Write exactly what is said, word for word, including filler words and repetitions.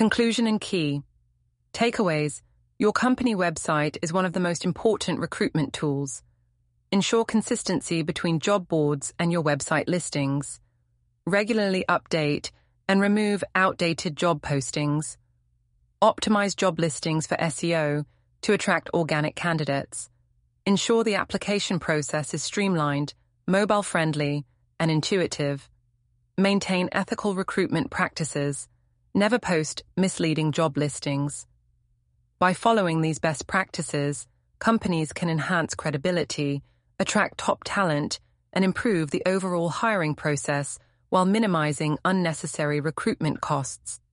Conclusion and key. Takeaways. Your company website is one of the most important recruitment tools. Ensure consistency between job boards and your website listings. Regularly update and remove outdated job postings. Optimize job listings for S E O to attract organic candidates. Ensure the application process is streamlined, mobile-friendly, and intuitive. Maintain ethical recruitment practices. Never post misleading job listings. By following these best practices, companies can enhance credibility, attract top talent, and improve the overall hiring process while minimizing unnecessary recruitment costs.